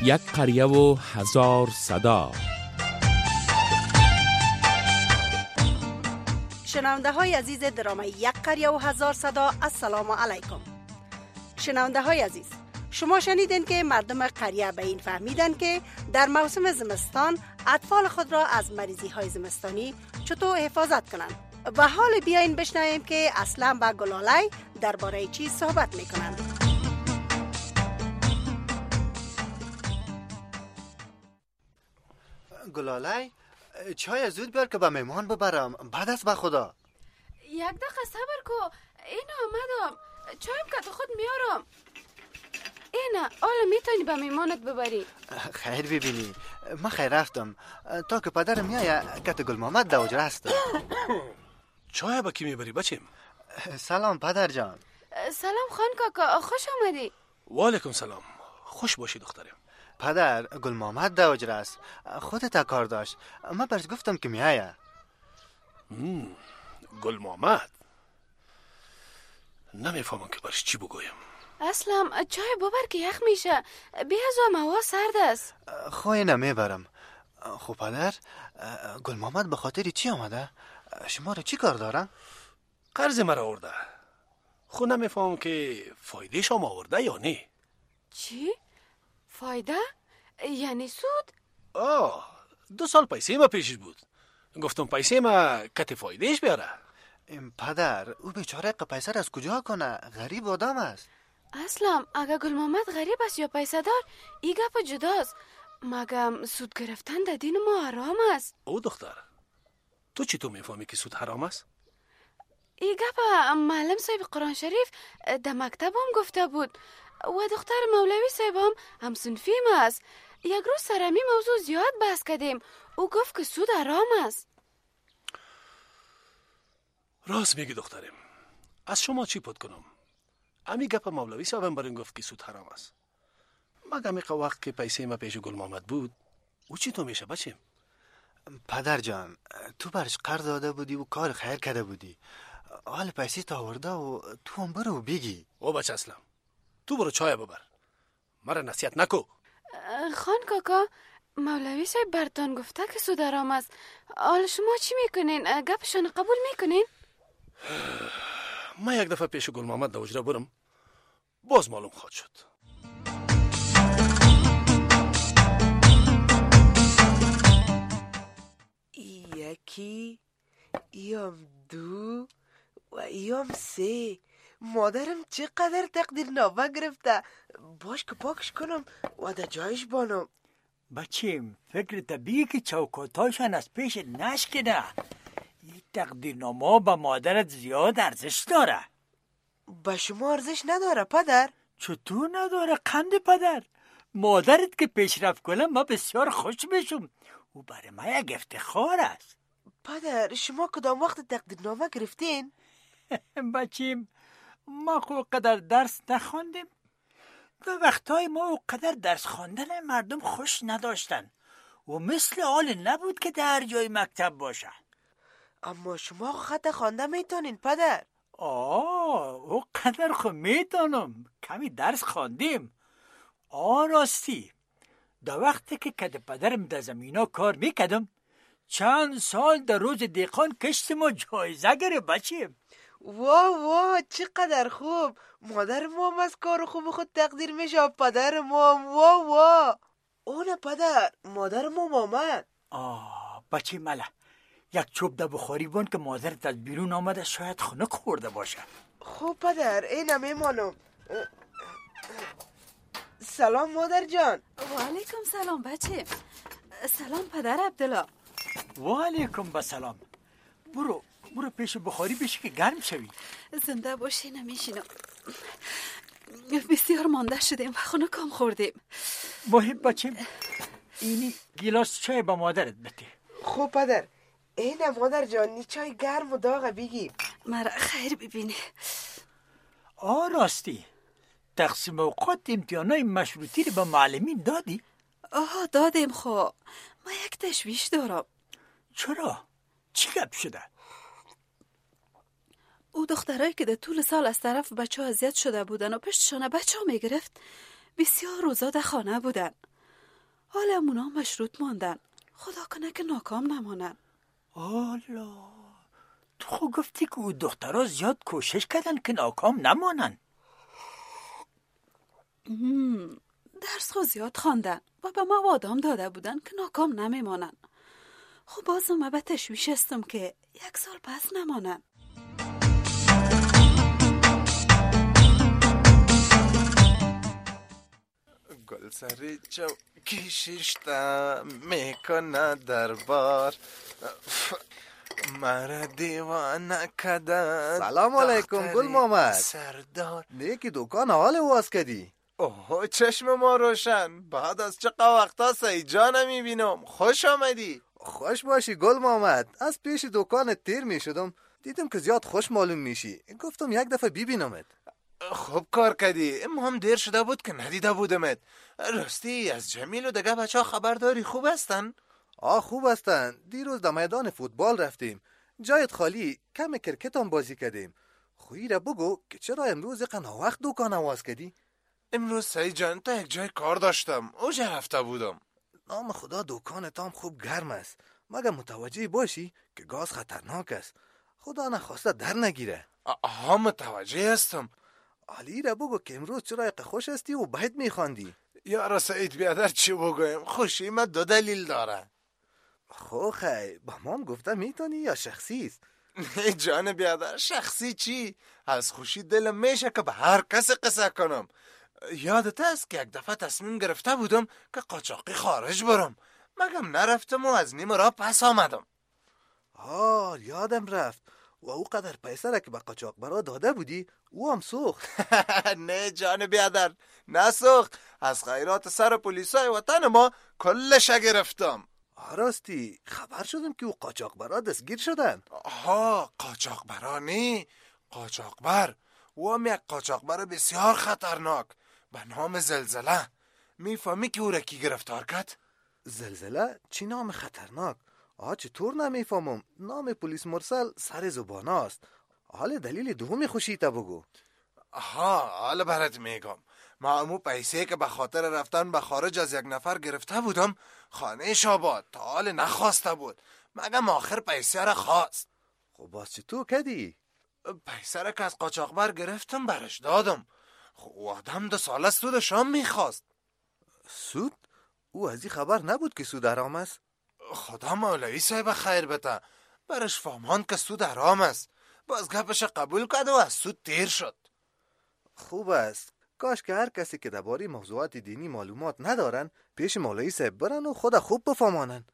یک قریه و هزار صدا. شنونده های عزیز درام یک قریه و هزار صدا، السلام علیکم. شنونده های عزیز، شما شنیدین که مردم قریه به این فهمیدن که در موسم زمستان اطفال خود را از مریضی های زمستانی چطور حفاظت کنند. و حال بیاین بشنویم که اصلا با گلاله درباره چی صحبت میکنند. گلاله چای زود بیار که به مهمان ببرم. بعد است به خدا. یک دقیقه صبر کو. اینا آمدم. چایم که تو خود میارم. اینا حالا میتونی به مهمانت ببری. خیر ببینی من خیر رفتم تا که پدرم میایه کت گل محمد در حجره است. چای با کی میبری بچیم؟ سلام پدر جان. سلام خان کاکا، خوش آمدی. و علیکم سلام، خوش باشی دخترم. پدر گل محمد در حجره است. خودت کار داشت، من برش گفتم که میایه. گل محمد نمیفهمم که برش چی بگویم. اصلا چای ببر که یخ میشه. بیازم هوا سرد است. خواهی نمیبرم. خب پدر گل محمد به خاطر چی آمده؟ شما رو چی کار داره؟ قرض مرا آورده. خود نمیفهمم که فایده شما آورده یا نه. چی؟ فایده؟ یعنی سود؟ 2 سال پیسه ما پیشش بود. گفتم پیسه ما کت فایدهش بیاره. پدر او بیچاره پیسه را از کجا کنه؟ غریب آدم است. اصلا اگه گل محمد غریب است یا پیسه دار ای گپ جداست. مگم سود گرفتن در دین ما حرام است. او دختر تو چی تو میفهمی که سود حرام است؟ ای گپ معلم صاحب قرآن شریف در مکتب هم گفته بود و دختر مولوی صاحب هم صنفیم است. یک روز سرمی موضوع زیاد بحث کردیم. او گفت که سود حرام است. راست میگی دخترم. از شما چی پد کنم؟ امی گپ مولوی صاحبم برین گفت که سود حرام است. مگم ایقا وقت که پیسه ما پیش گل محمد بود او چی تو میشه بچیم؟ پدر جان تو برش قرض داده بودی و کار خیر کرده بودی. حال پیسه تا آورده و تو هم برو بگی. او بچه اسلام تو برو چای ببر. مرا نصیحت نکو. خان کاکا مولوی صاحب برتان گفته که سود حرام است. حال شما چی میکنین؟ گپشان قبول میکنین؟ من یک دفعه پیش گل محمد در حجره برم باز معلوم خواهد شد. یکی ایام 2 و ایام 3. مادرم چقدر تقدیر نامه گرفته. باش که پاکش کنم و در جایش بانم. بچیم فکر طبیعی که چوکاتاشان از پیش نشکنه. این تقدیرنامه به مادرت زیاد ارزش داره. به شما ارزش نداره پدر؟ چطور نداره قند پدر؟ مادرت که پیشرفت کنه ما بسیار خوش میشم. او برای ما یک افتخار است. پدر شما کدام وقت تقدیرنامه گرفتین؟ بچیم ما خو قدر درس نخواندیم. و وقتای ما او قدر درس خواندن مردم خوش نداشتن و مثل حال نبود که در جای مکتب باشه. اما شما خط خوانده میتونین پدر؟ او قدر خو میتونم. کمی درس خواندیم. راستی در وقتی که کد پدرم در زمینا کار میکدم چند سال در روز دیقان کشت ما جایزه گره بچیم. واه چقدر خوب. مادر ما هم از کار خوب خود تقدیر میشه. پدر ما هم واه اونه پدر مادر ما آمد. بچه مله یک چوب در بخاری بان که مادرت از بیرون آمده شاید خنک خورده باشه. خوب پدر اینم میمانم. سلام مادر جان. و علیکم سلام بچه. سلام پدر عبدالله. و علیکم بسلام. برو پیش بخاری بشی که گرم شوی. زنده باشی نمیشینم. بسیار مانده شدیم و خنکم خوردیم. محب بچیم اینی گیلاس چای با مادرت بده. خوب پدر اینه مادر جان. نی چای گرم و داغه بگی. مرا خیر ببینی. راستی تقسیم اوقات امتحانای مشروطی رو به معلمین دادی؟ دادیم. ما یک تشویش دارم. چرا؟ چی گپ شده؟ او دخترایی که در طول سال از طرف بچه ها اذیت شده بودن و پشتشان بچه ها میگرفت بسیار روزا در خانه بودن. حالا اونا مشروط ماندن. خدا کنه که ناکام نمانن. حالا تو خود گفتی که او دخترها زیاد کوشش کردن که ناکام نمانن. درس خود زیاد خواندن و به ما وعده‌ام داده بودن که ناکام نمیمانن. خب باز من به تشویش هستم که 1 سال پس نمانن. گلسری چوکی شیشته میکنه دربار مرا دیوانه کده. سلام علیکم گل محمد سردار. نیکی دکان حال واز کدی؟ اوه چشم ما روشن. بعد از چه وقتا سیجا نمیبینم. خوش آمدی. خوش باشی گل محمد. از پیش دکانت تیر میشدم دیدم که زیاد خوش معلوم میشی، گفتم 1 دفعه ببینمت. خوب کار کردی. اما هم دیر شده بود که ندیده بودمت. راستی از جمیل و دگه بچه ها خبر داری؟ خوب هستن؟ خوب هستن. دیروز در میدان فوتبال رفتیم، جایت خالی، کم کرکت هم بازی کردیم. خویی را بگو که چرا امروز قنا وقت دکان آواز کردی؟ امروز سعید جان تا یک جای کار داشتم، اوجا رفته بودم. نام خدا دکانت هم خوب گرم است، مگر متوجه باشی که گاز خطرناک است. خدا نخواسته در نگیره. متوجه هستم. علی را بگو که امروز چرا خوش هستی و بهت میخواندی. یارا سعید بیادر چی بگویم؟ خوشی من 2 دلیل داره. خو خی با ما هم گفته میتونی یا شخصی است؟ نه جان بیادر، شخصی چی؟ از خوشی دلم میشه که به هر کس قصه کنم. یادت است که 1 دفعه تصمیم گرفته بودم که قاچاقی خارج برم، مگم نرفتم و از نیم راه پس آمدم. یادم رفت. و او قدر پیسه را که به قاچاق برا داده بودی او هم سوخت. نه جان بیادر، نه سوخت. از خیرات سر پلیسای وطن ما کلش گرفتم. راستی خبر شدم که او قاچاقبرا دستگیر شدن. قاچاقبرا نه، قاچاقبر. او هم یک قاچاقبر بسیار خطرناک به نام زلزله. میفهمی که او را کی گرفتار کرد؟ زلزله؟ چی نام خطرناک؟ چطور نمیفهمم. نام پلیس مرسل سر زبان است. حال دلیل دومی خوشی تا بگو. حالا برات میگم. ما امو پیسه که به خاطر رفتن به خارج از 1 نفر گرفته بودم خانه شاباد تا حال نخواسته بود، مگم آخر پیسه را خواست. خب باز چطور کدی؟ پیسه را که از قاچاقبر گرفتم برش دادم. خب آدم 2 ساله سود شام میخواست. سود؟ او از این خبر نبود که سود حرام است؟ خدا مولوی صاحب خیر بده، برش فهماند که سود حرام است. باز گپش قبول کرد و از سود تیر شد. خوب است. کاش که هر کسی که درباره موضوعات دینی معلومات ندارن پیش مولوی صاحب برن و خود خوب بفهمانن.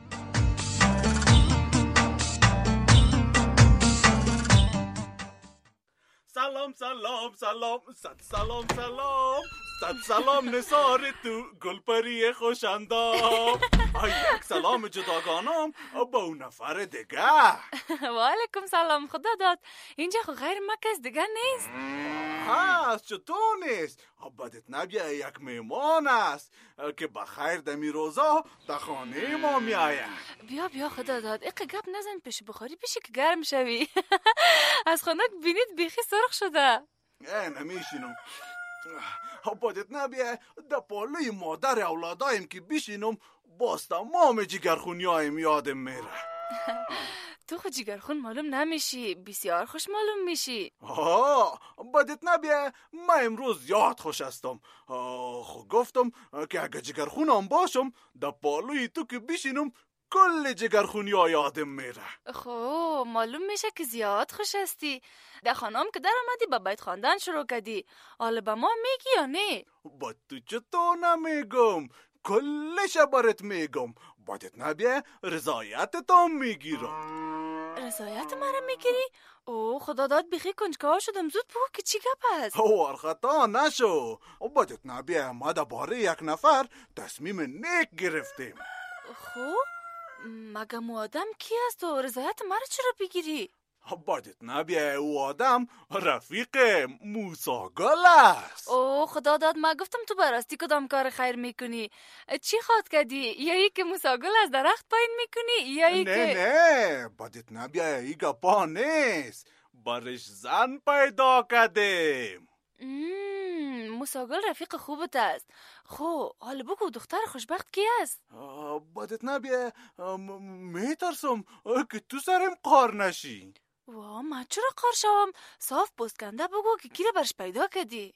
سلام سلام سلام صد سلام سلام صد سلام نثار تو گلپری خوشندام. یک سلام جداگانم با اون نفر دیگه. و علیکم سلام. خدا داد اینجا خو غیر ما کس دیگه نیست. هست چطور نیست؟ بدت نبیه یک میمان است که بخیر دمی روزا در خانه ما میآید. بیا خدا داد اقا گپ نزن پیش بخاری پیشی که گرم شوی. از خانک بینید بیخی سرخ شده. نمیشینم. بدت نبیه در پالوی مادر اولادایم که بشینم باز تمام جگرخونیایم یادم میره. تو خود جگرخون معلوم نمیشی، بسیار خوش معلوم میشی. بدت نبیه من امروز یاد خوش هستم. خب گفتم که اگه جگرخونم باشم در پالوی تو که بشینم کل جگرخونی ها یادم میره. خب معلوم میشه که زیاد خوش هستی. در خانم که در آمدی با بیت خواندن شروع کردی، حالا با ما میگی یا نه؟ با تو چطور نمیگم، کلش برات میگم. بدت نبیه رضایتت هم میگیرم. رضایت مرا میگیری؟ او خدا داد بیخی کنجکاو شدم. زود بگو که چی گپ است؟ خطا نشو. بدت نبیه ما درباره 1 نفر تصمیم نیک گرفتیم. خب مگم او آدم کی است و رضایت مرا چرا بگیری؟ بدت نبیه او آدم رفیق موسی گل است. او خدا داد ما گفتم تو براستی کدام کار خیر میکنی. چی خواد کردی؟ یا ای که موسی گل از درخت پایین میکنی یا ای که نه بدت نبیه ای گپا نیست. برش زن پیدا کردیم. موساگل رفیق خوبت است. خو حالا بگو دختر خوشبخت کی است؟ بدت نبیه میترسم که تو سرم قار نشی. وا من چرا قار شوم؟ صاف پوستکنده بگو که کی را برش پیدا کردی؟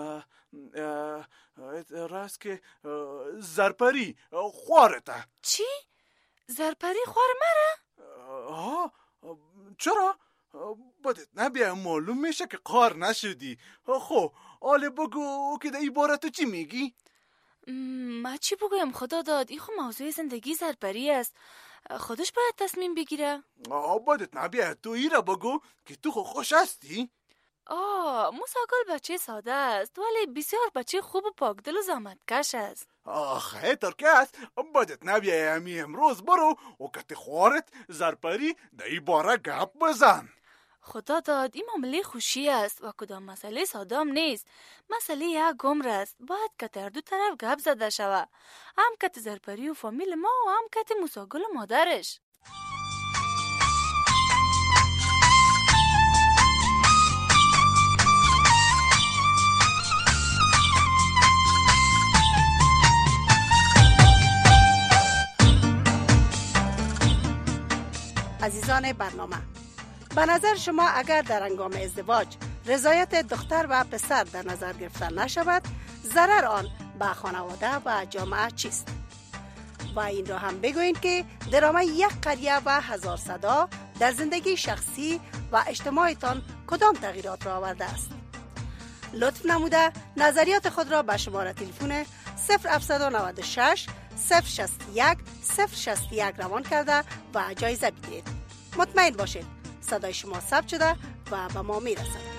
راست که زرپری خوارته. چی؟ زرپری خوار مره؟ چرا؟ بدت نبیه معلوم میشه که قار نشدی. خب حالا بگو که در عبارت چی میگی؟ ما چی بگویم خدا داد؟ این خو موضوع زندگی زرپری است. خودش باید تصمیم بگیره. بدت نبیه تو ای را بگو که تو خوش هستی؟ موساگل بچه ساده است ولی بسیار بچه خوب و پاکدل و زحمتکش است. خیلی ترکه است. بدت نبیه همی امروز برو و کت خوارت زرپری در ای باره گپ بزن. خدا داد این معامله خوشی است و کدام مسئله سادام نیست. مسئله یک گمر است. باید کت هر دو طرف گپ زده شود. هم کت زرپری و فامیل ما و هم کت موساگل و مادرش. عزیزان برنامه، به نظر شما اگر در هنگام ازدواج رضایت دختر و پسر در نظر گرفته نشود، ضرر آن به خانواده و جامعه چیست؟ و این را هم بگویید که درامه یک قریه و هزار صدا در زندگی شخصی و اجتماعتان کدام تغییرات را آورده است؟ لطف نموده نظریات خود را به شماره تلفن 0796 061 061 روان کرده و جایزه بگیرید. مطمئن باشید صدای شما ثبت شده و به ما میرسد.